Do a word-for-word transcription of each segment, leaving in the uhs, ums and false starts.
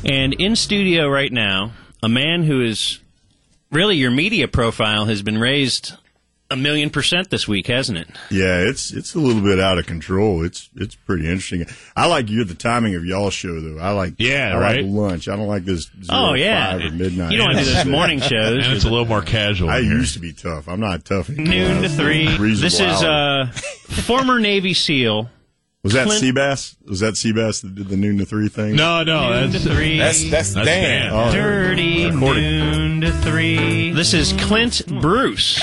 And in studio right now, a man who is really your media profile has been raised a million percent this week, hasn't it? Yeah, it's it's a little bit out of control. It's it's pretty interesting. I like you the timing of y'all's show though. I like yeah, I right? like lunch. I don't like this zero oh yeah five or midnight. You don't want to do those morning shows. And it's a little more casual. I here. used to be tough. I'm not tough anymore. Noon to three. This is uh, former Navy SEAL. Was that Clint- Seabass? Was that Seabass that did the noon to three thing? No, no, Noon that's to three. That's that's, That's Dan. Dan. Oh, Dirty recording. noon to three. This is Clint Bruce.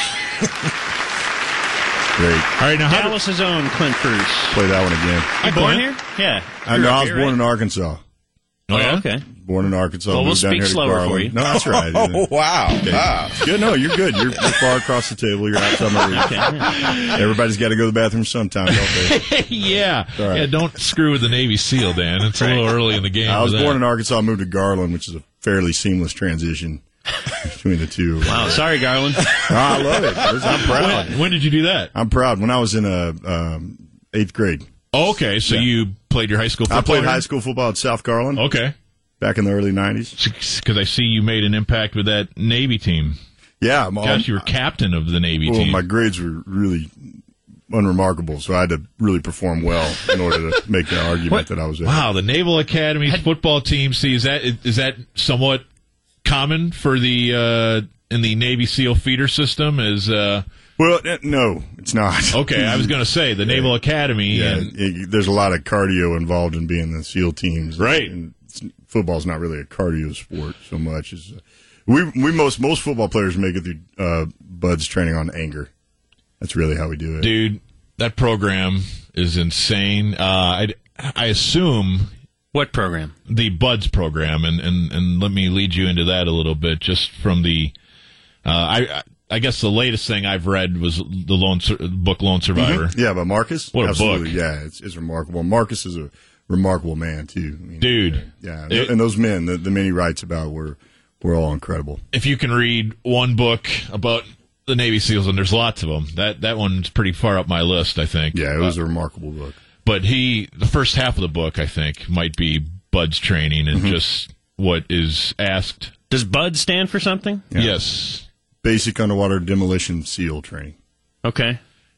Great. all right. Now, how do, Dallas's own Clint Bruce. Play that one again. You born here? Yeah. I Grew know up I was here, born right? in Arkansas. oh, yeah? Oh, okay. Born in Arkansas. Well, we'll moved down speak here to slower for Garland. you. No, that's right. Oh, wow. Okay. wow. Good. No, you're good. You're, you're far across the table. You're outside my reach. Okay, yeah. Everybody's got to go to the bathroom sometime, don't they? yeah, All right. yeah. Don't screw with the Navy SEAL, Dan. It's a little early in the game. I was for born that. in Arkansas, moved to Garland, which is a fairly seamless transition between the two. Wow, sorry, Garland. Oh, I love it. I'm proud. When, when did you do that? I'm proud. When I was in uh, um, eighth grade, Oh, okay, so Yeah. you played your high school football I played here? high school football at South Garland Okay. back in the early nineties. Because I see you made an impact with that Navy team. Yeah, I'm all, Gosh, you were captain of the Navy well, team. my grades were really unremarkable, so I had to really perform well in order to make the argument What? that I was there. Wow, the Naval Academy football team. See, is that is that somewhat common for the uh, in the Navy SEAL feeder system? Is uh, Well, eh, no, it's not. okay. I was going to say the Naval Academy. Yeah, and, it, there's a lot of cardio involved in being the SEAL teams, Right. And it's, football's not really a cardio sport so much as uh, we we most most football players make it through uh, Bud's training on anger. That's really how we do it. dude, that program is insane. Uh, I I assume What program? the Buds program, and, and, and let me lead you into that a little bit, just from the. Uh, I I guess the latest thing I've read was the Lone Sur- book Lone Survivor. Mhm. Yeah, but Marcus, What a absolutely, book. yeah, it's, it's remarkable. Marcus is a remarkable man too, I mean, Dude. Yeah, It- and those men, the, the men he writes about, were were all incredible. If you can read one book about the Navy SEALs, and there's lots of them, that that one's pretty far up my list, I think. Yeah, it was Uh, a remarkable book. but he, the first half of the book, I think, might be Bud's training and just what is asked. Does Bud stand for something? Yes. Basic underwater demolition SEAL training. Okay.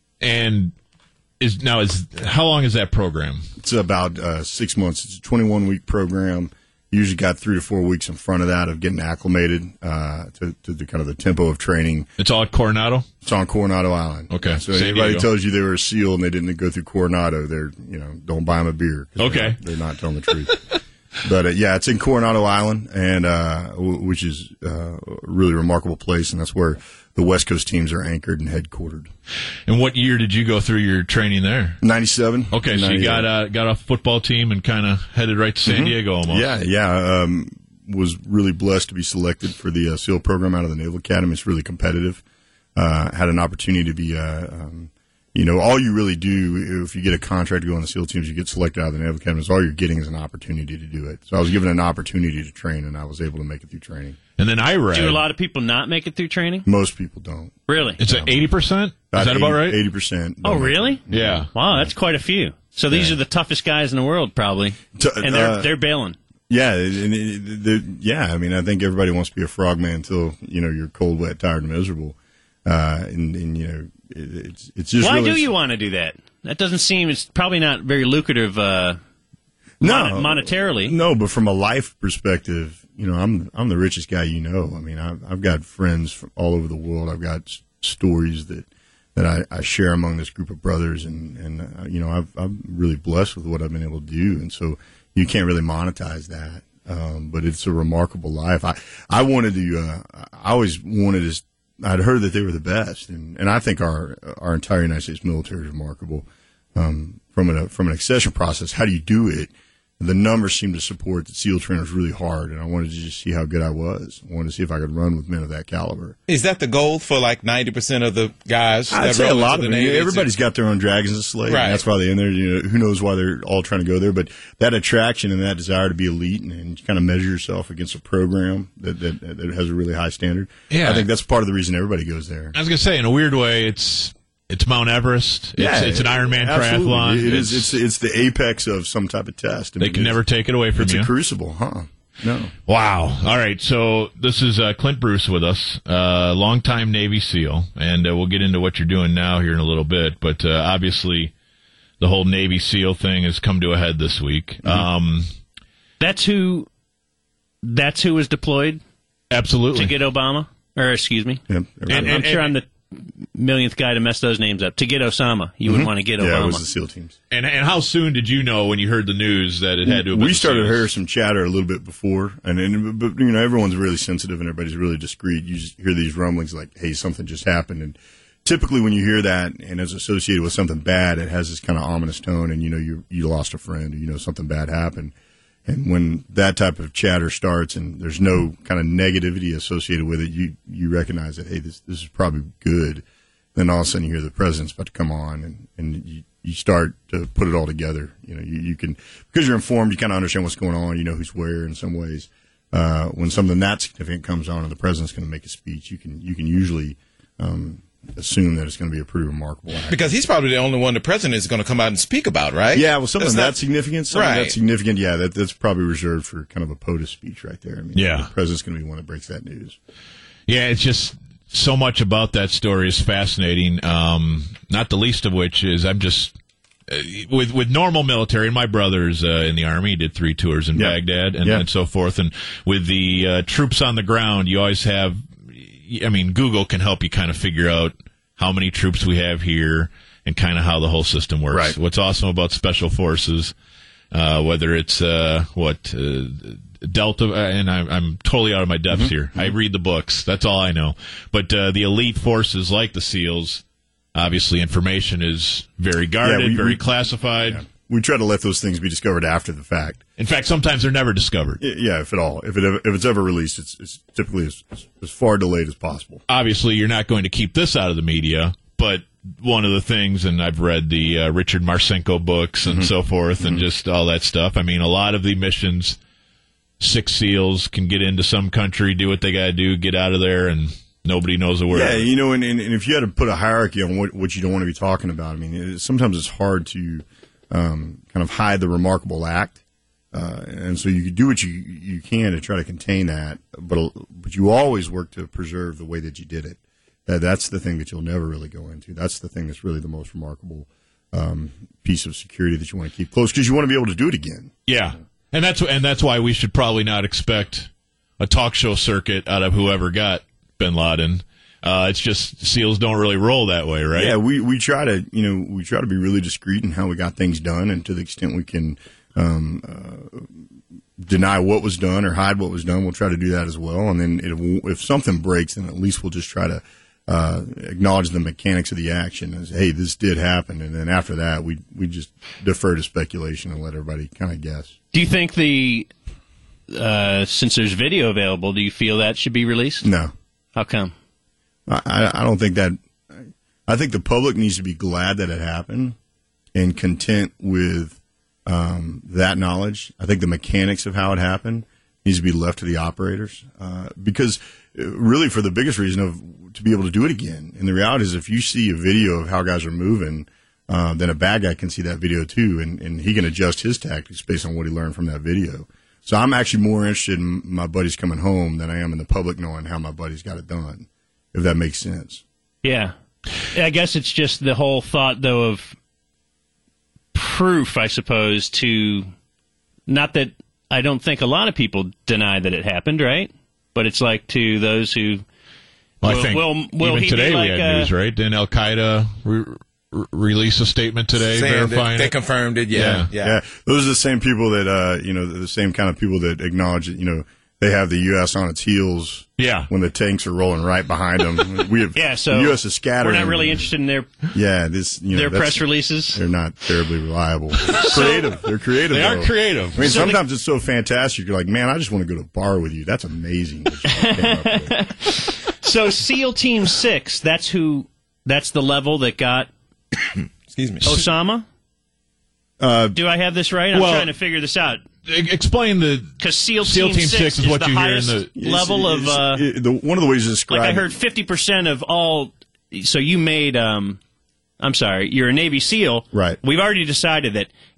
And is now is how long is that program? It's about uh, six months. It's a twenty-one week program. Usually got three to four weeks in front of that of getting acclimated uh, to, to the kind of the tempo of training. It's all at Coronado? It's on Coronado Island. Okay. So San anybody Diego. tells you they were a SEAL and they didn't go through Coronado, they're, you know, don't buy them a beer. 'Cause Okay. They're not, they're not telling the truth. But, uh, yeah, it's in Coronado Island, and uh, w- which is uh, a really remarkable place, and that's where the West Coast teams are anchored and headquartered. And what year did you go through your training there? ninety-seven. Okay, so you got uh, got off football team and kind of headed right to San Diego almost. Yeah, yeah. Um, was really blessed to be selected for the uh, SEAL program out of the Naval Academy. It's really competitive. Uh, had an opportunity to be, uh, um, you know, all you really do if you get a contract to go on the SEAL teams, you get selected out of the Naval Academy, is all you're getting is an opportunity to do it. So I was given an opportunity to train, and I was able to make it through training. And then I read Do a lot of people not make it through training? Most people don't. Really? it's at eighty percent? Is that about right? Eighty percent. Oh, really? Yeah. Wow, that's quite a few. So these are the toughest guys in the world, probably, T- and they're uh, they're bailing. Yeah, and it, the, yeah. I mean, I think everybody wants to be a frogman until you know you're cold, wet, tired, and miserable. Uh, and, and you know, it, it's it's just Why really, do you want to do that? That doesn't seem. It's probably not very lucrative. Uh, no mon- monetarily. No, but from a life perspective, you know, I'm I'm the richest guy you know. I mean, I've, I've got friends from all over the world. I've got s- stories that that I, I share among this group of brothers, and and uh, you know, I've, I'm really blessed with what I've been able to do, and so you can't really monetize that. Um, but it's a remarkable life. I I wanted to. Uh, I always wanted to. I'd heard that they were the best, and, and I think our our entire United States military is remarkable. Um, from an from an accession process, how do you do it? The numbers seem to support that SEAL training was really hard, and I wanted to just see how good I was. I wanted to see if I could run with men of that caliber. Is that the goal for like ninety percent of the guys? I'd that say a roll lot into of the them. Navy? Everybody's got their own dragons to slay, Right. and that's why they're in there. You know, who knows why they're all trying to go there? But that attraction and that desire to be elite and, and kind of measure yourself against a program that, that that has a really high standard. Yeah. I think that's part of the reason everybody goes there. I was going to say, in a weird way, it's it's Mount Everest. It's, it's an Ironman absolutely. triathlon. It is. It's it's the apex of some type of test. I They mean, can it's- never take it away from It's you. a crucible, huh? No. Wow. All right. So this is uh, Clint Bruce with us, uh, longtime Navy SEAL, and uh, we'll get into what you're doing now here in a little bit. But uh, obviously, the whole Navy SEAL thing has come to a head this week. Mm-hmm. Um, That's who. That's who was deployed absolutely. to get Obama, or excuse me. Yep. And- I'm, I'm sure I'm the millionth guy to mess those names up. To get Osama, you wouldn't want to get Yeah, Obama. it was the SEAL teams. And and how soon did you know when you heard the news that it had to have been We started the to SEALs? hear some chatter a little bit before, and, and but you know everyone's really sensitive and everybody's really discreet. You just hear these rumblings like, "Hey, something just happened," and typically when you hear that and it's associated with something bad, it has this kind of ominous tone, and you know you you lost a friend, or you know something bad happened. And when that type of chatter starts, and there's no kind of negativity associated with it, you you recognize that, hey, this this is probably good. Then all of a sudden you hear the president's about to come on, and, and you, you start to put it all together. You know, you, you can, because you're informed, you kind of understand what's going on, you know who's where in some ways. Uh, when something that significant comes on and the president's going to make a speech, you can you can usually um, assume that it's going to be a pretty remarkable act. Because he's probably the only one the president is going to come out and speak about, right? Yeah, well, something That's that not- significant, something Right. that's significant, yeah, that, that's probably reserved for kind of a POTUS speech right there. I mean, Yeah. the president's going to be one that breaks that news. Yeah, it's just so much about that story is fascinating. Um, not the least of which is I'm just uh, with with normal military. And my brother's uh, in the Army. He did three tours in Yeah. Baghdad and, Yeah. and so forth. And with the uh, troops on the ground, you always have. I mean, Google can help you kind of figure out how many troops we have here and kind of how the whole system works. Right. What's awesome about special forces, uh, whether it's uh, what. Uh, Delta, and I'm, I'm totally out of my depths Mm-hmm. here. I read the books. That's all I know. But uh, the elite forces like the SEALs, obviously information is very guarded, Yeah, we- very we- classified. Yeah. We try to let those things be discovered after the fact. In fact, sometimes they're never discovered. Y- Yeah, if at all. If it ever, if it's ever released, it's, it's typically as, as far delayed as possible. Obviously, you're not going to keep this out of the media, but one of the things, and I've read the uh, Richard Marcinko books and Mm-hmm. so forth and just all that stuff. I mean, a lot of the missions, six SEALs can get into some country, do what they got to do, get out of there, and nobody knows a word. Yeah, you know, and, and, and if you had to put a hierarchy on what, what you don't want to be talking about, I mean, it, sometimes it's hard to um, kind of hide the remarkable act. Uh, and so you do what you you can to try to contain that, but but you always work to preserve the way that you did it. That that's the thing that you'll never really go into. That's the thing that's really the most remarkable um, piece of security that you want to keep close, because you want to be able to do it again. Yeah, and that's and that's why we should probably not expect a talk show circuit out of whoever got Bin Laden. Uh, it's just SEALs don't really roll that way, right? Yeah, we, we try to you know we try to be really discreet in how we got things done, and to the extent we can um, uh, deny what was done or hide what was done, we'll try to do that as well. And then it, if something breaks, then at least we'll just try to uh, acknowledge the mechanics of the action as, hey, this did happen, and then after that, we we just defer to speculation and let everybody kind of guess. Do you think the uh, since there's video available, do you feel that should be released? No. How come? I, I don't think that. I think the public needs to be glad that it happened and content with um, that knowledge. I think the mechanics of how it happened needs to be left to the operators uh, because uh, really for the biggest reason of to be able to do it again. And the reality is if you see a video of how guys are moving, uh, then a bad guy can see that video too, and, and he can adjust his tactics based on what he learned from that video. So I'm actually more interested in my buddies coming home than I am in the public knowing how my buddies got it done, if that makes sense. Yeah. I guess it's just the whole thought, though, of proof, I suppose, to not that I don't think a lot of people deny that it happened, right? But it's like to those who. Well, will, I think will, will even he today be like we had a, news, right? Didn't Al Qaeda re- re- release a statement today Saying that verifying they it? confirmed it. Yeah, yeah. Yeah, those are the same people that uh, you know, the same kind of people that acknowledge that you know they have the U S on its heels. Yeah. when the tanks are rolling right behind them. We have Yeah, so the U S is scattering. we're not really interested in their Yeah, this you know their that's- press releases. They're not terribly reliable. creative. They're creative. They are though. creative. I mean, So sometimes it's so fantastic. You're like, man, I just want to go to a bar with you. That's amazing. What you came up with. So SEAL Team Six, that's who. That's the level that got Excuse me. Osama. Uh, Do I have this right? I'm well- trying to figure this out. E- Explain the Because SEAL, SEAL Team, Team Six, Six is what the you hear in highest the- level It's- of. Uh, it's- it- the, one of the ways to describe. like I it- heard, fifty percent of all. So you made. Um, I'm sorry, you're a Navy SEAL. Right. We've already decided that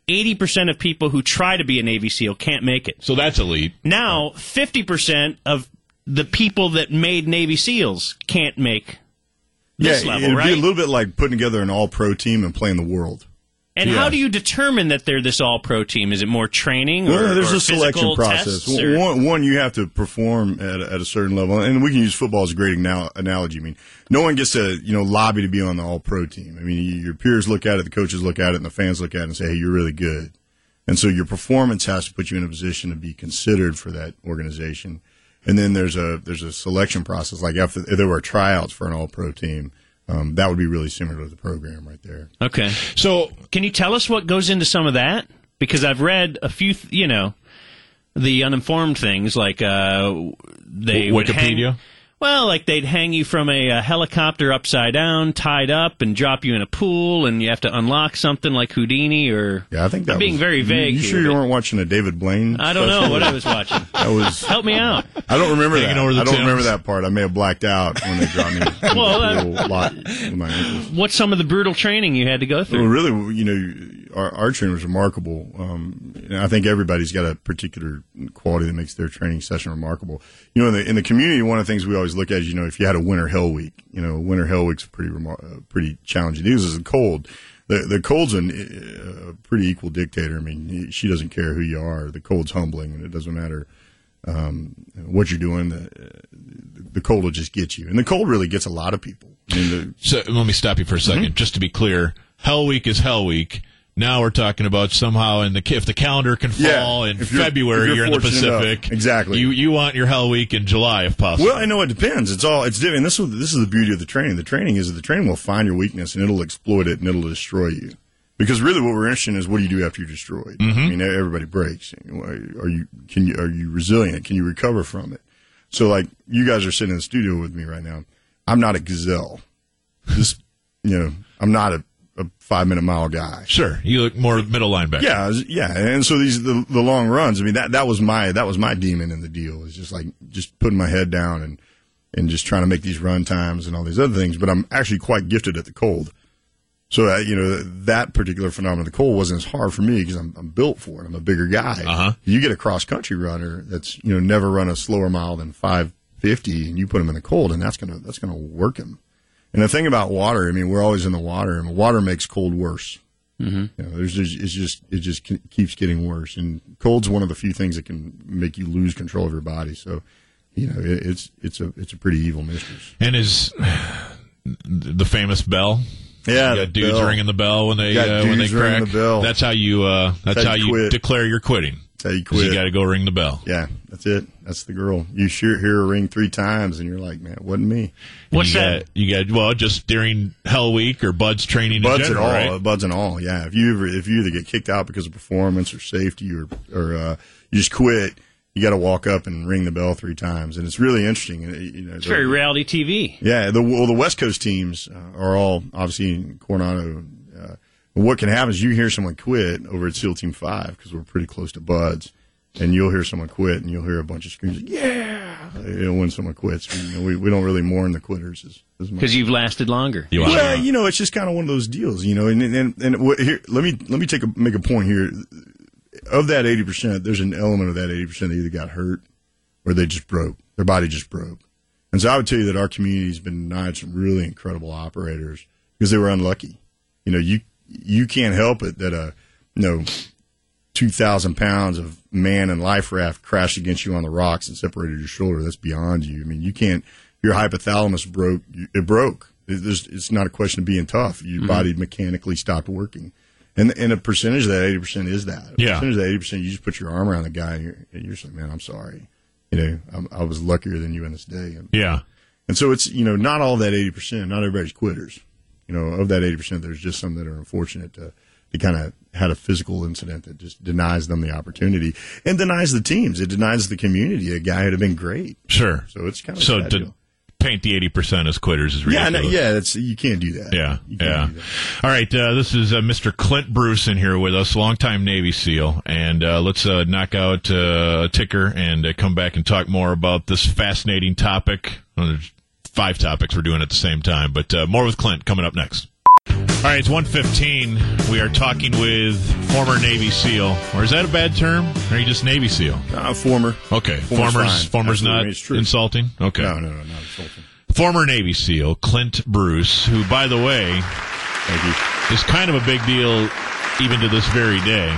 eighty percent of people who try to be a Navy SEAL can't make it. So that's elite. Now, fifty percent of the people that made Navy SEALs can't make this yeah, level, it'd right? be a little bit like putting together an all-pro team and playing the world. And yeah. how do you determine that they're this all-pro team? Is it more training or, well, there's or a selection process. One, one, you have to perform at, at a certain level, and we can use football as a great anal- analogy. I mean, no one gets to you know lobby to be on the all-pro team. I mean, your peers look at it, the coaches look at it, and the fans look at it and say, "Hey, you're really good." And so your performance has to put you in a position to be considered for that organization. And then there's a there's a selection process. Like after if there were tryouts for an all-pro team. Um, that would be really similar to the program right there. Okay. So can you tell us what goes into some of that? Because I've read a few, th- you know, the uninformed things like uh, they would Wikipedia? hang, well, like they'd hang you from a, a helicopter upside down, tied up, and drop you in a pool, and you have to unlock something like Houdini or. Yeah, I think that I'm being was, very vague. You, you sure here, you weren't watching a David Blaine? I don't special? know what I was watching. That was. Help me out. I don't remember Hanging that. over the I don't Thames. remember that part. I may have blacked out when they dropped me. in Well, the uh, pool, locked with my ankles. What's some of the brutal training you had to go through? Well, really, you know, our, our training was remarkable. Um, and I think everybody's got a particular quality that makes their training session remarkable. You know, in the in the community, one of the things we always look at is, you know, if you had a winter hell week, you know, winter hell week's pretty remar- uh, pretty challenging. This is cold. The the cold's an, uh, a pretty equal dictator. I mean, she doesn't care who you are. The cold's humbling, and it doesn't matter um, what you're doing. The, the cold will just get you, and the cold really gets a lot of people. I mean, the, So let me stop you for a second, Mm-hmm. just to be clear. Hell Week is Hell Week. Now we're talking about somehow in the if the calendar can fall Yeah, in if you're- February, if you're you're, in the fortunate enough. Pacific. Exactly. You you want your Hell Week in July if possible. Well, I know it depends. It's all it's different. This is this is the beauty of the training. The training is that the training will find your weakness and it'll exploit it and it'll destroy you. Because really, what we're interested in is what do you do after you're destroyed? Mm-hmm. I mean, everybody breaks. Are you can you are you resilient? Can you recover from it? So, like you guys are sitting in the studio with me right now. I'm not a gazelle. Just you know, I'm not a, a five minute mile guy. Sure, you look more middle linebacker. Yeah, I was- yeah, and so these the, the long runs. I mean, that that was my that was my demon in the deal. It's just like just putting my head down and and just trying to make these run times and all these other things. But I'm actually quite gifted at the cold. So uh, you know that particular phenomenon, the cold, wasn't as hard for me because I'm I'm built for it. I'm a bigger guy. Uh-huh. You get a cross country runner that's you know never run a slower mile than five fifty, and you put him in the cold, and that's gonna that's gonna work him. And the thing about water, I mean, we're always in the water, and water makes cold worse. Mm-hmm. You know, there's, there's it's just it just keeps getting worse, and cold's one of the few things that can make you lose control of your body. So, you know, it, it's it's a it's a pretty evil mistress. And is the famous bell? Yeah, You got dudes bell. ringing the bell when they Got uh, when they dudes ringing crack. the bell. That's how you. Uh, that's, That's how how you you quit. declare you're quitting. That's how you 'Cause quit. You got to go ring the bell. Yeah, that's it. That's the girl. You sure hear her ring three times, and you're like, man, it wasn't me. What's you that? Got, you got well just during Hell Week or Bud's training. Buds in and general, all, right? buds and all. Yeah, if you ever, if you either get kicked out because of performance or safety or or uh, you just quit, you got to walk up and ring the bell three times, and it's really interesting. uh, You know, It's the- very reality T V. Yeah, the well, the West Coast teams uh, are all obviously in Coronado. Uh, what can happen is you hear someone quit over at SEAL Team Five because we're pretty close to Buds, and you'll hear someone quit, and you'll hear a bunch of screams, like, "Yeah!" You know, when someone quits, you know, we we don't really mourn the quitters as, as much. Because you've lasted longer. You want Well, to- you know, it's just kind of one of those deals, you know. And and and what, here, let me let me take a make a point here. Of that eighty percent, there's an element of that eighty percent that either got hurt or they just broke. Their body just broke. And so I would tell you that our community's been denied some really incredible operators because they were unlucky. You know, you you can't help it that a you know two thousand pounds of man and life raft crashed against you on the rocks and separated your shoulder. That's beyond you. I mean, you can't. Your hypothalamus broke. It broke. It, there's, it's not a question of being tough. Your Mm-hmm. body mechanically stopped working. And and a percentage of that eighty percent is that. A Yeah. percentage of that eighty percent, you just put your arm around the guy and you're, and you're just like, man, I'm sorry. You know, I'm, I was luckier than you in this day. And, yeah. and so it's, you know, not all that eighty percent, not everybody's quitters. You know, of that eighty percent, there's just some that are unfortunate to, to kind of had a physical incident that just denies them the opportunity and denies the teams. It denies the community. A guy would have been great. Sure. So it's kind of So a sad to deal. paint the eighty percent as quitters is Yeah, ridiculous. no, yeah, that's, you can't do that. Yeah, You can't yeah. do that. All right, uh, this is uh, Mister Clint Bruce in here with us, longtime Navy SEAL, and uh, let's uh, knock out uh, a ticker and uh, come back and talk more about this fascinating topic. Well, there's five topics we're doing at the same time, but uh, more with Clint coming up next. All right, it's one fifteen. We are talking with former Navy SEAL. Or is that a bad term? Or are you just Navy SEAL? Uh, former. Okay. Former's Former's, fine. former's Absolutely. not It's true. insulting? Okay. No, no, no, not insulting. Former Navy SEAL Clint Bruce, who, by the way, Thank you. is kind of a big deal even to this very day.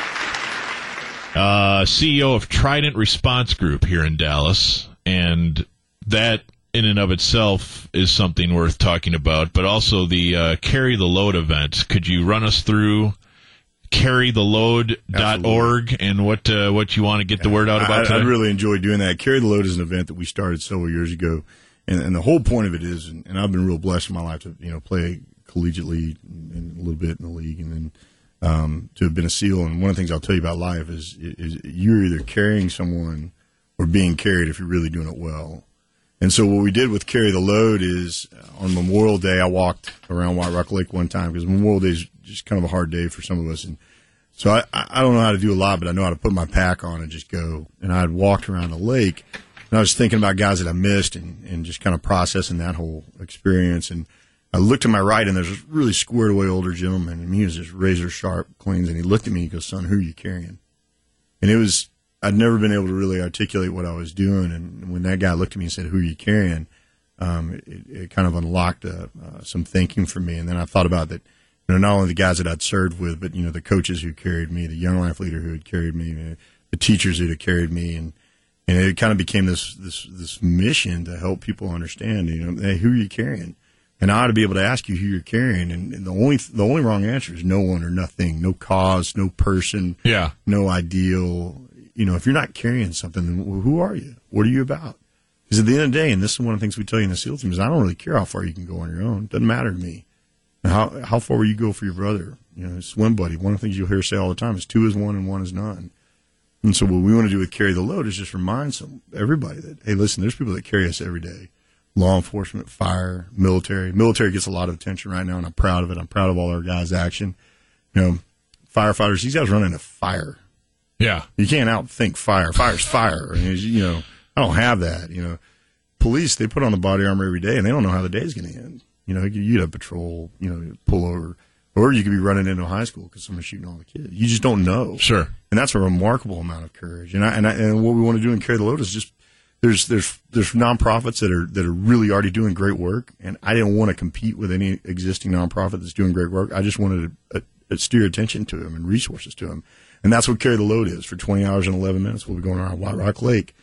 Uh, C E O of Trident Response Group here in Dallas, and that in and of itself is something worth talking about, but also the uh, Carry the Load event. Could you run us through carry the load dot org and what uh, what you want to get the word out about I, today? I really enjoy doing that. Carry the Load is an event that we started several years ago, and, and the whole point of it is, and, and I've been real blessed in my life to you know play collegiately and a little bit in the league, and then um, to have been a SEAL. And one of the things I'll tell you about life is, is you're either carrying someone or being carried if you're really doing it well. And so what we did with Carry the Load is uh, on Memorial Day, I walked around White Rock Lake one time because Memorial Day is just kind of a hard day for some of us. And so I, I don't know how to do a lot, but I know how to put my pack on and just go. And I had walked around the lake, and I was thinking about guys that I missed and, and just kind of processing that whole experience. And I looked to my right, and there's this really squared away older gentleman, and he was just razor sharp cleans. And he looked at me and he goes, "Son, who are you carrying?" And it was, I'd never been able to really articulate what I was doing. And when that guy looked at me and said, "Who are you carrying?" Um, it, it kind of unlocked uh, uh, some thinking for me. And then I thought about that, you know, not only the guys that I'd served with, but, you know, the coaches who carried me, the young life leader who had carried me, the teachers who had carried me. And, and it kind of became this, this, this mission to help people understand, you know, hey, who are you carrying? And I ought to be able to ask you who you're carrying. And, and the only, the only wrong answer is no one or nothing, no cause, no person, Yeah. no ideal. You know, if you're not carrying something, then who are you? What are you about? Because at the end of the day, and this is one of the things we tell you in the SEAL team, is I don't really care how far you can go on your own. It doesn't matter to me. How how far will you go for your brother? You know, swim buddy. One of the things you'll hear say all the time is two is one and one is none. And so what we want to do with Carry the Load is just remind some everybody that, hey, listen, there's people that carry us every day. Law enforcement, fire, military. Military gets a lot of attention right now, and I'm proud of it. I'm proud of all our guys' action. You know, firefighters, these guys run into fire. Yeah. You can't outthink fire. Fire's fire. I mean, you know, I don't have that. You know, police, they put on the body armor every day, and they don't know how the day's going to end. You know, you'd have patrol, you know, pull over, or you could be running into a high school because someone's shooting all the kids. You just don't know. Sure. And that's a remarkable amount of courage. And I, and, I, and what we want to do in Carry the Load is just there's there's there's nonprofits that are that are really already doing great work, and I didn't want to compete with any existing nonprofit that's doing great work. I just wanted to uh, uh, steer attention to them and resources to them. And that's what Carry the Load is. For twenty hours and eleven minutes, we'll be going around White Rock Lake.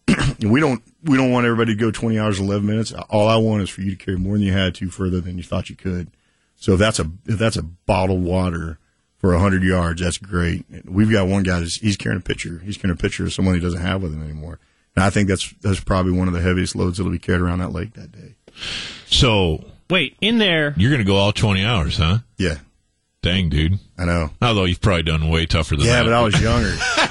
we don't we don't want everybody to go twenty hours and eleven minutes. All I want is for you to carry more than you had to, further than you thought you could. So if that's a if that's a bottled water for one hundred yards, that's great. We've got one guy that's he's carrying a pitcher. He's carrying a pitcher of someone he doesn't have with him anymore. And I think that's that's probably one of the heaviest loads that'll be carried around that lake that day. So Wait, in there, you're going to go all twenty hours, huh? Yeah, Dang, dude. I know. Although you've probably done way tougher than Yeah, that. but I was younger.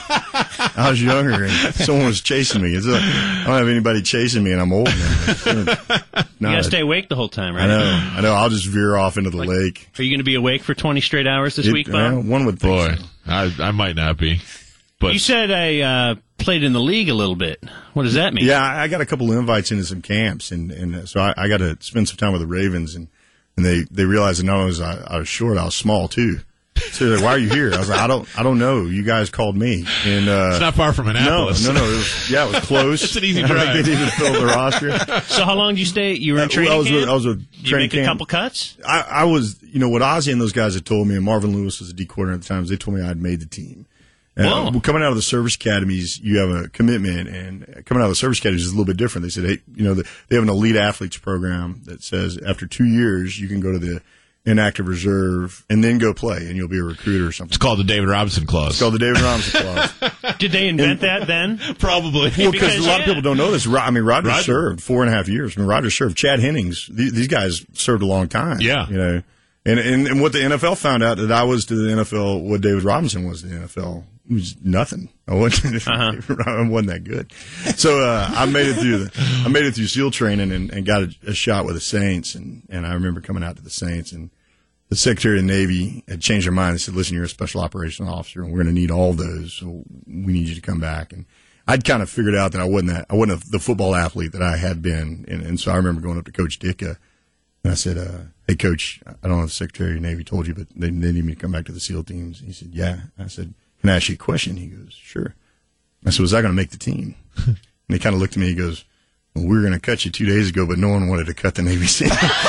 I was younger, and someone was chasing me. It's a, I don't have anybody chasing me, and I'm old now. you gotta stay awake the whole time, right? I know. I know. I'll just veer off into the Like, lake. Are you going to be awake for twenty straight hours this It- week, Bob? well, one would think Boy, so. I, I might not be. But You said I uh, played in the league a little bit. What does that mean? Yeah, I I got a couple of invites into some camps, and, and so I, I got to spend some time with the Ravens, and, and they, they realized that not only was I, I was short, I was small too. So they're like, "Why are you here?" I was like, "I don't, I don't know. You guys called me." And uh, it's not far from no, Annapolis. no, no. It was, yeah, it was close. It's an easy I think drive. they didn't even fill the roster. So how long did you stay? You were in Uh, training I was camp? with, I was with Did you training make a camp. couple cuts? I, I was, you know, what Ozzie and those guys had told me, and Marvin Lewis was a D coordinator at the time. They told me I'd made the team. Uh, Whoa. coming out of the service academies, you have a commitment, and coming out of the service academies is a little bit different. They said, hey, you know, the, they have an elite athletes program that says after two years you can go to the inactive reserve and then go play, and you'll be a recruiter or something. It's called the David Robinson Clause. It's called the David Robinson Clause. Did they invent that then? Probably. Well, because Because, a lot of yeah. people don't know this. Ro- I mean, Roger, Roger. served four and a half years. I mean, Roger served. Chad Hennings. These, these guys served a long time. Yeah. You know, and, and and what the N F L found out that I was to the N F L what David Robinson was to the N F L. It was nothing. I wasn't. Uh-huh. I wasn't that good. So uh, I made it through the. I made it through SEAL training and, and got a, a shot with the Saints. And, and I remember coming out to the Saints, and the Secretary of the Navy had changed their mind and said, "Listen, you're a special operations officer, and we're going to need all those. So we need you to come back." And I'd kind of figured out that I wasn't that I wasn't a, the football athlete that I had been, and, and so I remember going up to Coach Dicka And I said, uh, hey, Coach, I don't know if the Secretary of the Navy told you, but they, they need me to come back to the SEAL teams. He said, yeah. I said, can I ask you a question? He goes, sure. I said, was I going to make the team? And he kind of looked at me. He goes, well, we were going to cut you two days ago, but no one wanted to cut the Navy SEAL.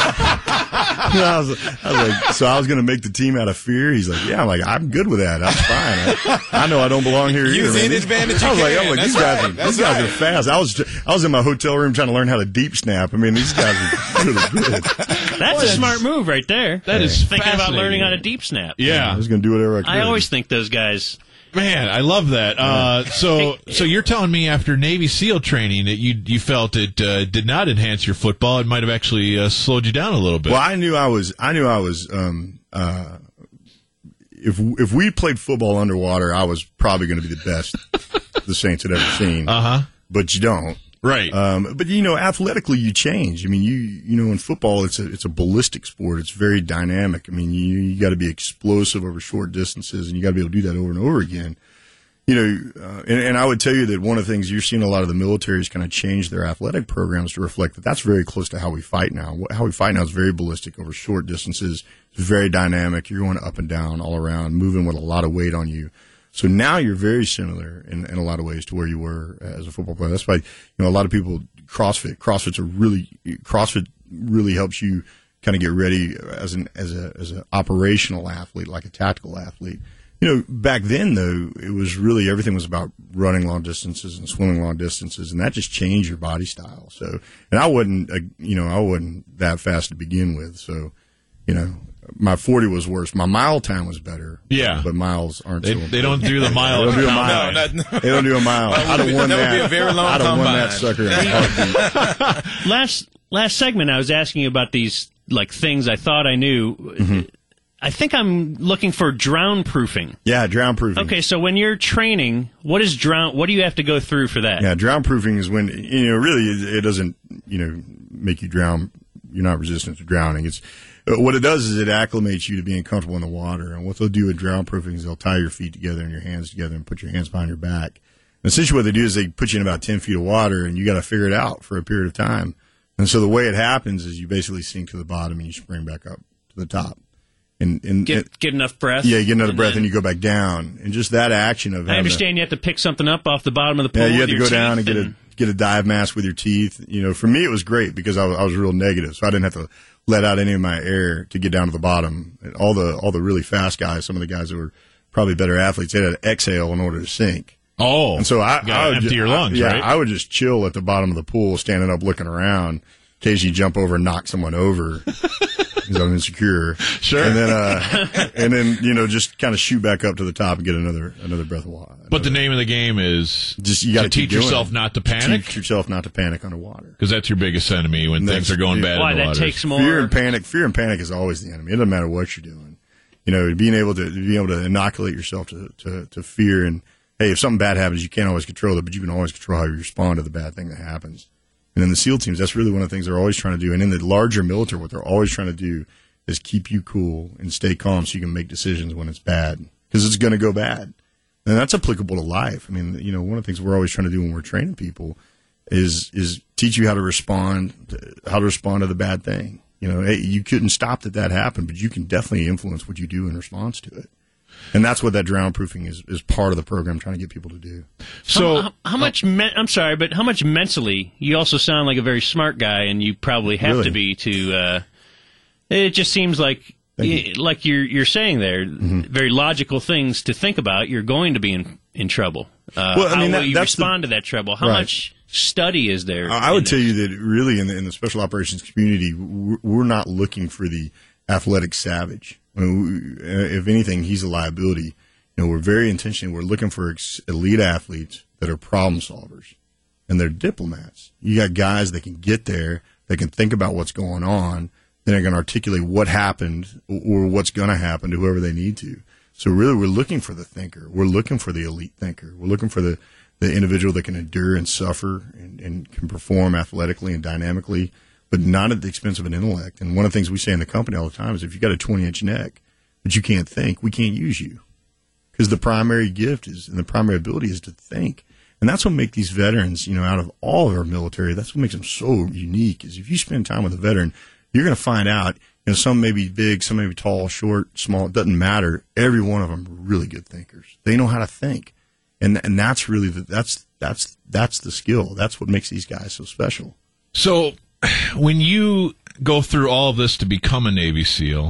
I, was, I was like, so I was going to make the team out of fear. He's like, yeah. I'm like, I'm good with that. That's fine. I, I know I don't belong here Use either. the advantage you I was like, can. I'm like, That's these guys, right. are, That's these guys right. are fast. I was, I was in my hotel room trying to learn how to deep snap. I mean, these guys are really good. That's a smart move right there. That is thinking about fascinating. learning how to deep snap. Yeah. I was going to do whatever I could. I always think those guys. Man, I love that. Uh, so, so you're telling me after Navy SEAL training that you you felt it uh, did not enhance your football. It might have actually uh, slowed you down a little bit. Well, I knew I was. I knew I was. Um, uh, if if we played football underwater, I was probably going to be the best the Saints had ever seen. Uh huh. But you don't. Right. Um, but you know, athletically, you change. I mean, you you know, in football, it's a it's a ballistic sport. It's very dynamic. I mean, you you got to be explosive over short distances, and you got to be able to do that over and over again. You know, uh, and, and I would tell you that one of the things you're seeing a lot of the militaries kind of change their athletic programs to reflect that that's very close to how we fight now. How we fight now is very ballistic over short distances. It's very dynamic. You're going up and down all around, moving with a lot of weight on you. So now you're very similar in, in a lot of ways to where you were as a football player. That's why, you know, a lot of people, CrossFit, CrossFit's a really, CrossFit really helps you kind of get ready as an, as a, as an operational athlete, like a tactical athlete. You know, back then though, it was really, everything was about running long distances and swimming long distances, and that just changed your body style. So, and I wasn't, uh, you know, I wasn't that fast to begin with. So, you know, my forty was worse. My mile time was better. Yeah. But miles aren't They, so they don't do the mile. They don't do a countdown. mile. No, no. They don't do a mile. I'd have won that that. would be a very long I'd have won combine. that sucker in a heartbeat. Last last segment, I was asking you about these like things I thought I knew. Mm-hmm. I think I'm looking for drown proofing. Yeah, drown proofing. Okay, so when you're training, what is drown? What do you have to go through for that? Yeah, drown proofing is when, you know, really it, it doesn't, you know, make you drown. You're not resistant to drowning. It's what it does is it acclimates you to being comfortable in the water. And what they'll do with drown proofing is they'll tie your feet together and your hands together and put your hands behind your back. And essentially what they do is they put you in about ten feet of water, and you got to figure it out for a period of time. And so the way it happens is you basically sink to the bottom and you spring back up to the top. And, and Get and, get enough breath. yeah, you get another and breath then- and you go back down. And just that action of I having understand you have to pick something up off the bottom of the pool. Yeah, you with had to your go down and teeth get a get a dive mask with your teeth. You know, for me it was great because I was, I was real negative, so I didn't have to let out any of my air to get down to the bottom. And all the all the really fast guys, some of the guys that were probably better athletes, they had to exhale in order to sink. Oh, And so I, you gotta I would empty ju- your lungs, I, yeah, right? I would just chill at the bottom of the pool, standing up, looking around. Occasionally jump over and knock someone over because I'm insecure. Sure. And then, uh, and then you know, just kind of shoot back up to the top and get another another breath of water. But the name of the game is Just you got to teach yourself not to panic, Teach yourself not to panic underwater. because that's your biggest enemy when And things that's- are going bad Why in the that water. takes more. Fear and panic. Fear and panic is always the enemy. It doesn't matter what you're doing. You know, being able to being able to inoculate yourself to, to, to fear, and hey, if something bad happens, you can't always control it, but you can always control how you respond to the bad thing that happens. And in the SEAL teams, that's really one of the things they're always trying to do. And in the larger military, what they're always trying to do is keep you cool and stay calm so you can make decisions when it's bad, because it's going to go bad. And that's applicable to life. I mean, you know, one of the things we're always trying to do when we're training people is is teach you how to respond, to, how to respond to the bad thing. You know, hey, you couldn't stop that that happened, but you can definitely influence what you do in response to it. And that's what that drown proofing is, is part of the program, trying to get people to do. So, how, how much? Men- I'm sorry, but how much mentally? You also sound like a very smart guy, and you probably have Really? to be to. Uh, it just seems like, Thank you. like you're you're saying there, Mm-hmm. very logical things to think about. You're going to be in in trouble. Uh, Well, I mean, how that- will you that's the- respond to that trouble? How Right. much study is there? I I would in tell this? you that really in the, in the special operations community, we're we're not looking for the athletic savage. I mean, we, uh, if anything, he's a liability. You know, we're very intentional. We're looking for ex- elite athletes that are problem solvers, and they're diplomats. You got guys that can get there, that can think about what's going on, then they're going to articulate what happened or what's going to happen to whoever they need to. So really, we're looking for the thinker. We're looking for the elite thinker. We're looking for the, the individual that can endure and suffer and, and can perform athletically and dynamically, but not at the expense of an intellect. And one of the things we say in the company all the time is if you got a twenty-inch neck, but you can't think, we can't use you. Because the primary gift is, and the primary ability is to think. And that's what makes these veterans, you know, out of all of our military, that's what makes them so unique, is if you spend time with a veteran, you're going to find out, you know, some may be big, some may be tall, short, small. It doesn't matter. Every one of them are really good thinkers. They know how to think. And and that's really the, that's that's that's the skill. That's what makes these guys so special. So, when you go through all of this to become a Navy SEAL,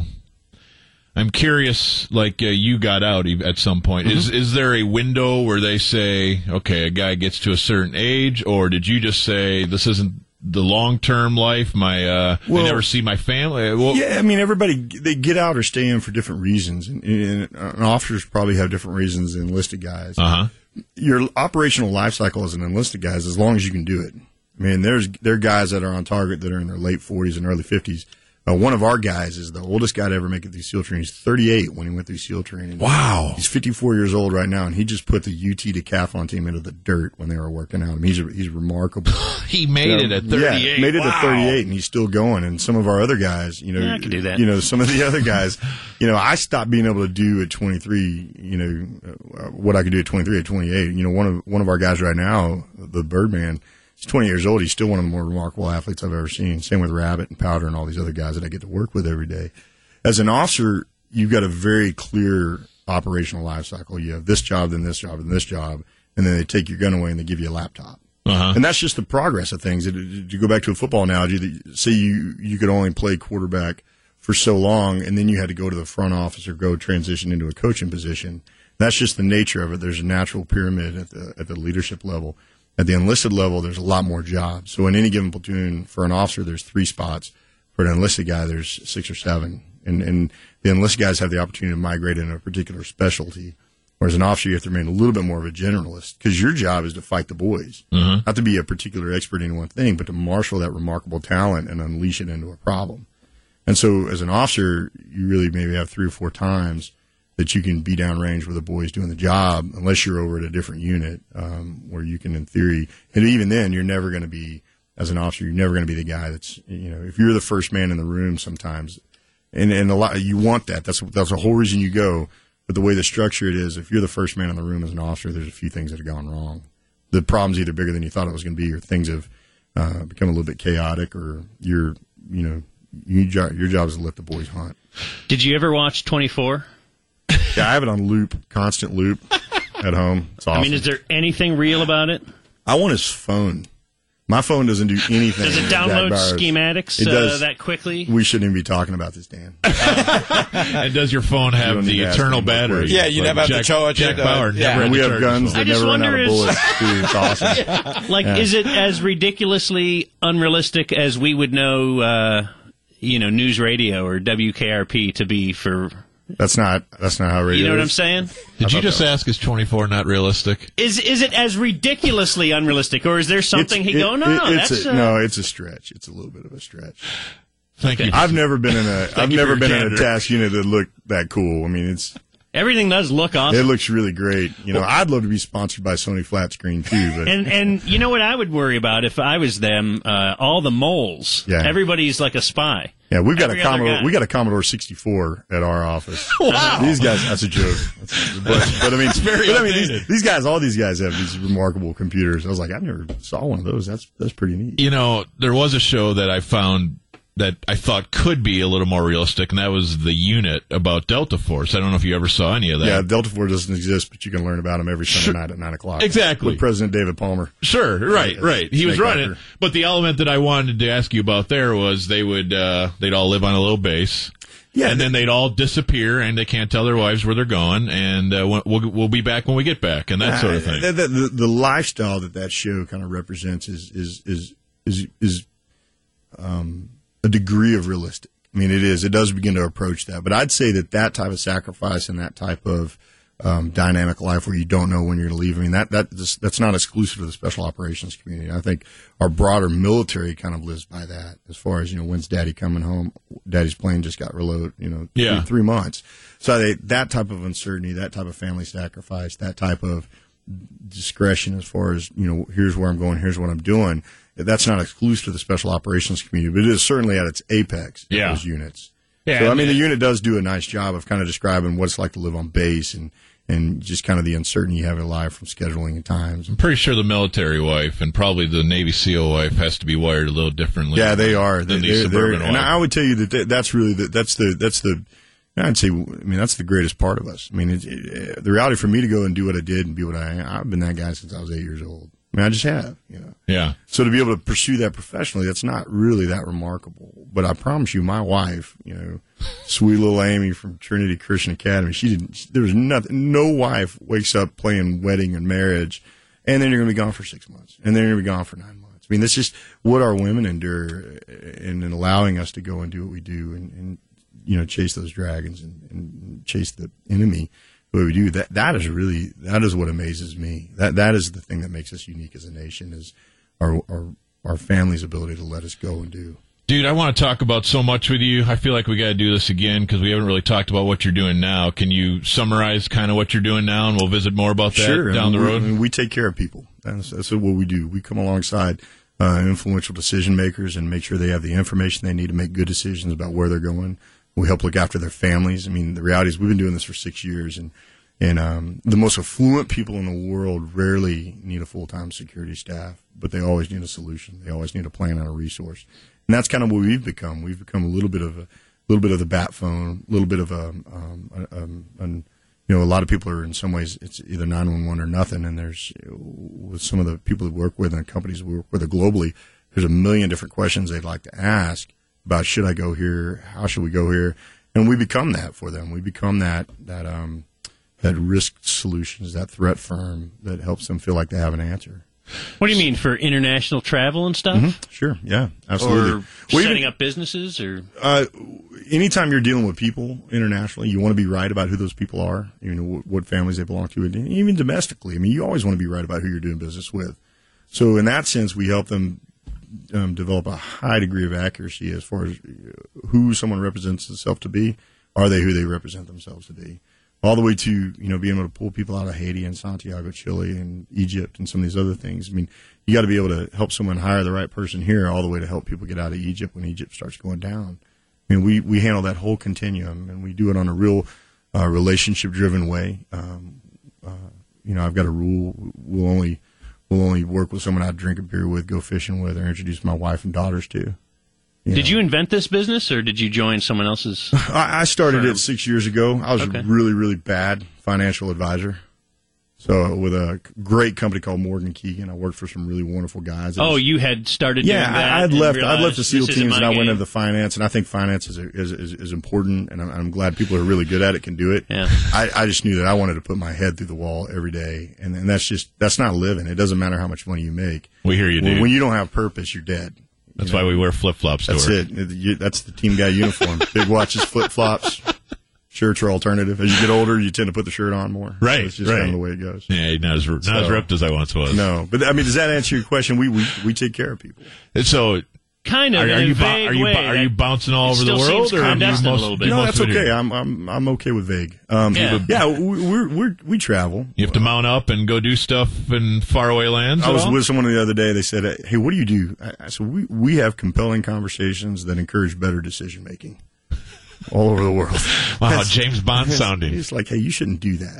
I'm curious. Like uh, you got out at some point. Mm-hmm. Is is there a window where they say, okay, a guy gets to a certain age, or did you just say this isn't the long term life? My uh, well, I never see my family. Well, yeah, I mean, everybody they get out or stay in for different reasons, and, and, and officers probably have different reasons than enlisted guys. Uh huh. Your operational life cycle as an enlisted guy is as long as you can do it. I mean, there's there are guys that are on target that are in their late forties and early fifties. Uh, one of our guys is the oldest guy to ever make it through SEAL training. He's thirty-eight when he went through SEAL training. Wow. He's fifty-four years old right now, and he just put the U T decathlon team into the dirt when they were working out. I mean, he's a, he's remarkable. He made you know, it at thirty-eight. Yeah, made it wow. at thirty-eight, and he's still going. And some of our other guys, you know, yeah, I can do that. You know, some of the other guys, you know, I stopped being able to do at twenty-three. You know, uh, what I could do at twenty-three, at twenty-eight. You know, one of one of our guys right now, the Birdman. He's twenty years old. He's still one of the more remarkable athletes I've ever seen. Same with Rabbit and Powder and all these other guys that I get to work with every day. As an officer, you've got a very clear operational life cycle. You have this job, then this job, and this job, and then they take your gun away and they give you a laptop. Uh-huh. And that's just the progress of things. To go back to a football analogy, that say you, you could only play quarterback for so long, and then you had to go to the front office or go transition into a coaching position. That's just the nature of it. There's a natural pyramid at the at the leadership level. At the enlisted level, there's a lot more jobs. So in any given platoon, for an officer, there's three spots. For an enlisted guy, there's six or seven. And, and the enlisted guys have the opportunity to migrate into a particular specialty. Whereas an officer, you have to remain a little bit more of a generalist, because your job is to fight the boys. Mm-hmm. Not to be a particular expert in one thing, but to marshal that remarkable talent and unleash it into a problem. And so as an officer, you really maybe have three or four times that you can be downrange with the boys doing the job, unless you're over at a different unit, um, where you can, in theory, and even then, you're never going to be, as an officer, you're never going to be the guy that's, you know, if you're the first man in the room sometimes, and, and a lot, you want that. That's, that's the whole reason you go. But the way the structure it is, if you're the first man in the room as an officer, there's a few things that have gone wrong. The problem's either bigger than you thought it was going to be, or things have uh, become a little bit chaotic, or you're, you know, you, your job is to let the boys hunt. Did you ever watch twenty-four? Yeah, I have it on loop, constant loop at home. It's awesome. I mean, is there anything real about it? I want his phone. My phone doesn't do anything. Does it download schematics it does. Uh, that quickly? We shouldn't even be talking about this, Dan. And does your phone have the eternal battery? Yeah, you like never have Jack, to charge Jack it. Bauer Uh, never yeah. had to We have charge guns his phone. that never run out of is- bullets. Dude, it's awesome. Yeah. Like, Yeah. is it as ridiculously unrealistic as we would know, uh, you know, news radio or W K R P to be for... That's not that's not how radio You know what I'm is. saying? Did you just ask, is twenty-four not realistic? Is is it as ridiculously unrealistic, or is there something It's- he it- go, no, no, it- it's that's... a, uh, no, it's a stretch. It's a little bit of a stretch. Thank you. I've never been in a I've you for never your been in candor. a task unit that looked that cool. I mean, it's Everything does look awesome. it looks really great. You know, I'd love to be sponsored by Sony Flat Screen too, but And and you know what I would worry about if I was them? Uh, all the moles. Yeah. Everybody's like a spy. yeah, we've got Every a other Commodore guy. we got a Commodore sixty-four at our office. Wow. These guys, that's a joke. That's, but, but I mean, very but I mean, outdated. these, these guys, all these guys have these remarkable computers. I was like, I never saw one of those. That's that's pretty neat. You know, there was a show that I found that I thought could be a little more realistic, and that was The Unit about Delta Force. I don't know if you ever saw any of that. Yeah, Delta Four doesn't exist, but you can learn about them every Sunday Sure. night at nine o'clock. Exactly. With President David Palmer. Sure, right, Yeah, right. He was Snake running it. Doctor. But the element that I wanted to ask you about there was they would uh, they'd all live on a little base. Yeah, and then they'd all disappear, and they can't tell their wives where they're going, and uh, we'll, we'll we'll be back when we get back, and that sort of thing. The, the, the, the lifestyle that that show kind of represents is is is is, is um, a degree of realistic. I mean, it is. It does begin to approach that. But I'd say that that type of sacrifice and that type of um, dynamic life where you don't know when you're going to leave, I mean, that, that that's not exclusive to the special operations community. I think our broader military kind of lives by that as far as, you know, when's Daddy coming home? Daddy's plane just got reloaded, you know, Yeah. three, three months. So they, that type of uncertainty, that type of family sacrifice, that type of discretion as far as, you know, here's where I'm going, here's what I'm doing. That's not exclusive to the special operations community, but it is certainly at its apex in Yeah. those units. Yeah, so, I and- mean, the unit does do a nice job of kind of describing what it's like to live on base and, and just kind of the uncertainty you have in life from scheduling and times. I'm pretty sure the military wife and probably the Navy SEAL wife has to be wired a little differently. Yeah, they are. Than they, the they're, suburban they're, wife. and I would tell you that th- that's really the, that's the that's the I'd say I mean that's the greatest part of us. I mean, it, it, the reality for me to go and do what I did and be what I am. I've been that guy since I was eight years old. I mean, I just have, you know. Yeah. So to be able to pursue that professionally, that's not really that remarkable. But I promise you, my wife, you know, sweet little Amy from Trinity Christian Academy, she didn't. There was nothing. No wife wakes up playing wedding and marriage, and then you're going to be gone for six months, and then you're going to be gone for nine months. I mean, that's just what our women endure, in, in allowing us to go and do what we do, and, and you know, chase those dragons and, and chase the enemy. The way we do that, that is really, that is what amazes me. That, that is the thing that makes us unique as a nation, is our, our, our family's ability to let us go and do. Dude, I want to talk about so much with you. I feel like we got to do this again because we haven't really talked about what you're doing now. Can you summarize kind of what you're doing now, and we'll visit more about that sure. down I mean, the road? We, I mean, we take care of people. That's, that's what we do. We come alongside uh, influential decision makers and make sure they have the information they need to make good decisions about where they're going. We help look after their families. I mean, the reality is we've been doing this for six years, and and um, the most affluent people in the world rarely need a full-time security staff, but they always need a solution. They always need a plan and a resource, and that's kind of what we've become. We've become a little bit of a little bit of the bat phone, a little bit of a, um, a, um, an, you know, a lot of people are in some ways it's either nine one one or nothing. And there's with some of the people that we work with and the companies we work with globally, there's a million different questions they'd like to ask about should I go here, how should we go here, and we become that for them. We become that that um, that risk solutions, that threat firm that helps them feel like they have an answer. What do you mean, for international travel and stuff? Mm-hmm. Sure, yeah, absolutely. Or well, setting even, up businesses? Or uh, anytime you're dealing with people internationally, you want to be right about who those people are, you know, what, what families they belong to, and even domestically. I mean, you always want to be right about who you're doing business with. So in that sense, we help them Um, develop a high degree of accuracy as far as who someone represents themselves to be. Are they who they represent themselves to be? All the way to, you know, being able to pull people out of Haiti and Santiago, Chile, and Egypt and some of these other things. I mean, you got to be able to help someone hire the right person here, all the way to help people get out of Egypt when Egypt starts going down. I mean, we, we handle that whole continuum, and we do it on a real uh, relationship-driven way. Um, uh, you know, I've got a rule. We'll only We'll only work with someone I'd drink a beer with, go fishing with, or introduce my wife and daughters to. You did know. you invent this business, or did you join someone else's? I, I started firm? it six years ago. I was Okay. a really, really bad financial advisor. So with a great company called Morgan Keegan, I worked for some really wonderful guys. It Oh, was- you had started yeah, doing that? I, I'd and left. I'd left realized the SEAL this isn't teams, my and I went game? into the finance. And I think finance is, a, is, is is important, and I'm, I'm glad people who are really good at it can do it. Yeah. I, I just knew that I wanted to put my head through the wall every day, and, and that's just that's not living. It doesn't matter how much money you make. We hear you, When, dude. when you don't have purpose, you're dead. That's You know? why we wear flip-flops to That's work. it. You- That's the team guy uniform. Big watches, flip flops. Shirts are alternative. As you get older, you tend to put the shirt on more. Right, So it's just right. kind of the way it goes. Yeah, not as, not as So- ripped as I once was. No, but I mean, does that answer your question? We we, we take care of people. So, Kind of are, in are a you bou- vague are you way. bou- are you That- bouncing all it over the still world, seems or are you clandestine a most, little bit. No, most that's of it okay. here? I'm I'm I'm okay with vague. Um, Yeah. yeah, we- we're we're we travel. You have to mount up and go do stuff in faraway lands. I at was all? with someone the other day. They said, "Hey, what do you do?" I, I said, "We we have compelling conversations that encourage better decision making all over the world." Wow, That's- James Bond that's- sounding. He's like, "Hey, you shouldn't do that."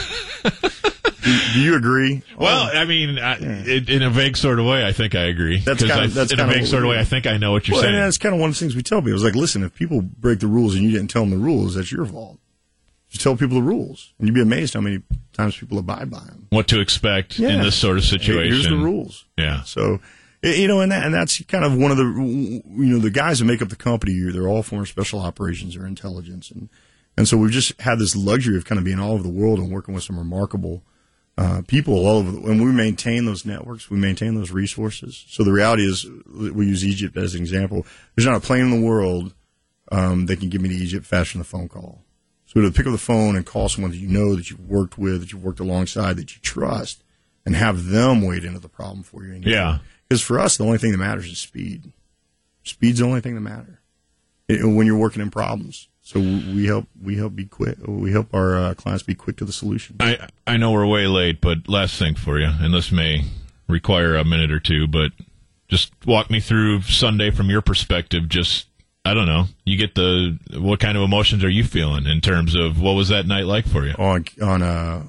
do, do you agree? Well, I mean, I, it, in a vague sort of way, I think I agree. That's 'Cause kinda- I, that's in a kinda vague what sort of we- way, I think I know what you're well, saying. and that's kind of one of the things we tell people. It's like, listen, if people break the rules and you didn't tell them the rules, that's your fault. Just tell people the rules, and you'd be amazed how many times people abide by them. What to expect in Yeah. this sort of Hey, situation. here's the rules. Yeah. So, y- you know, and that, and that's kind of one of the, you know, the guys that make up the company, they're all former special operations or intelligence. And, and so we've just had this luxury of kind of being all over the world and working with some remarkable uh, people all over the, and we maintain those networks, we maintain those resources. So the reality is, we use Egypt as an example. There's not a plane in the world um, that can get me to Egypt faster than a phone call. So to pick up the phone and call someone that you know, that you've worked with, that you've worked alongside, that you trust, and have them wade into the problem for you. Yeah. Because for us, the only thing that matters is speed. Speed's the only thing that matters it, when you're working in problems. So we help we help be quick. We help our uh, clients be quick to the solution. I I know we're way late, but last thing for you, and this may require a minute or two, but just walk me through Sunday from your perspective. Just I don't know. You get the what kind of emotions are you feeling in terms of what was that night like for you? On on uh,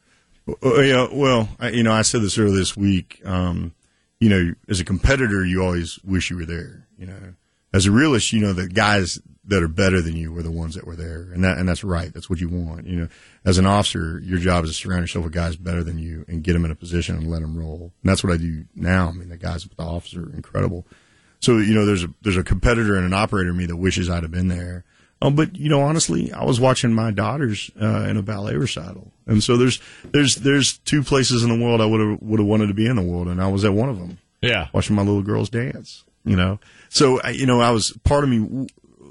uh yeah, well, I, you know, I said this earlier this week. Um, you know, as a competitor, you always wish you were there. You know, as a realist, you know, the guys that are better than you were the ones that were there, and that and that's right. That's what you want. You know, as an officer, your job is to surround yourself with guys better than you and get them in a position and let them roll. And that's what I do now. I mean, the guys with the officer are incredible. So, you know, there's a there's a competitor and an operator in me that wishes I'd have been there. Um, but you know, honestly, I was watching my daughters uh, in a ballet recital, and so there's there's there's two places in the world I would have would have wanted to be in the world, and I was at one of them. Yeah, watching my little girls dance. You know, so I, you know, I was part of me.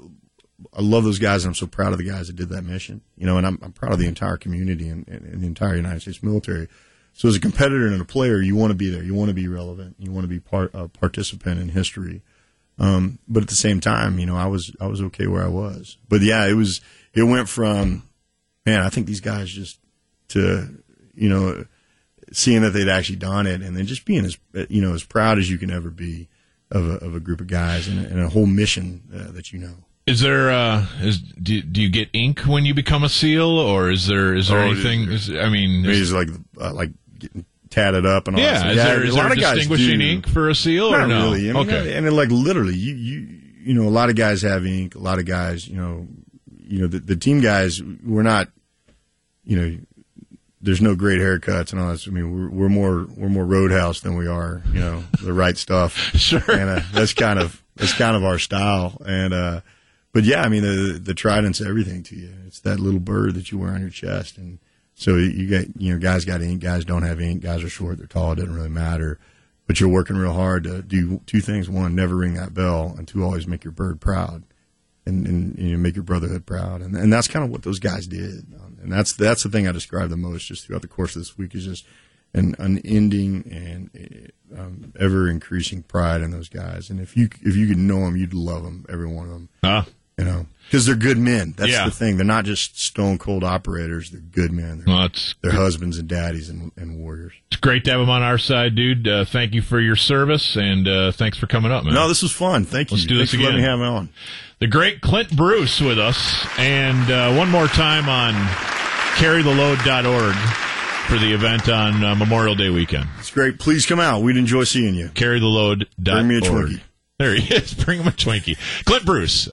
I love those guys, and I'm so proud of the guys that did that mission. You know, and I'm, I'm proud of the entire community and, and, and the entire United States military. So as a competitor and a player, you want to be there. You want to be relevant. You want to be part a participant in history. Um, but at the same time, you know, I was I was okay where I was. But yeah, it was it went from, man, I think these guys just to, you know, seeing that they'd actually done it, and then just being as you know as proud as you can ever be of a, of a group of guys and a, and a whole mission uh, that you know. Is there uh is do, do you get ink when you become a SEAL, or is there is there oh, anything? Is, I mean, is, like uh, like getting tatted up and all yeah, that. Is yeah, there, is a lot there of guys distinguishing do. ink for a SEAL Not or no? really. I mean, okay, and then, like literally, you you you know, a lot of guys have ink. A lot of guys, you know, you know, the, the team guys, we're not, you know, there's no great haircuts and all that. I mean, we're we're more we're more Roadhouse than we are, you know, the right stuff. Sure, and uh, that's kind of that's kind of our style. And uh, but yeah, I mean, the the trident's everything to you. It's that little bird that you wear on your chest, and so you get, you know, guys got ink, guys don't have ink, guys are short, they're tall, it doesn't really matter. But you're working real hard to do two things: one, never ring that bell, and two, always make your bird proud, and, and you know, make your brotherhood proud. And and that's kind of what those guys did. And that's that's the thing I described the most just throughout the course of this week is just an unending and um, ever increasing pride in those guys. And if you if you could know them, you'd love them, every one of them. Huh? You know, because they're good men. That's yeah. the thing. They're not just stone cold operators. They're good men. They're, well, it's they're husbands and daddies and, and warriors. It's great to have them on our side, dude. Uh, thank you for your service, and uh, thanks for coming up, man. No, this was fun. Thank you. Let's do this Thanks again. for letting me have me on. The great Clint Bruce with us, and uh, one more time on carry the load dot org for the event on uh, Memorial Day weekend. It's great. Please come out. We'd enjoy seeing you. carry the load dot org. Bring me a Twinkie. There he is. Bring him a Twinkie. Clint Bruce.